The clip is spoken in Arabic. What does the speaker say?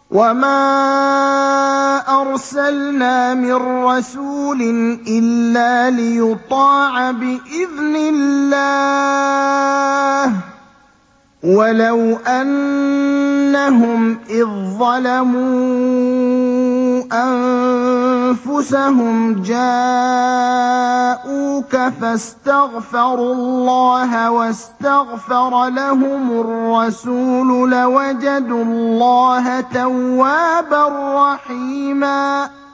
وَمَا أَرْسَلْنَا مِن رَّسُولٍ إِلَّا لِيُطَاعَ بِإِذْنِ اللَّهِ ۚ وَلَوْ أَنَّهُمْ إِذ ظَّلَمُوا أَنفُسَهُمْ جَاءُوكَ فَاسْتَغْفَرُوا اللَّهَ وَاسْتَغْفَرَ لَهُمُ الرَّسُولُ لَوَجَدُوا اللَّهَ تَوَّابًا رَّحِيمًا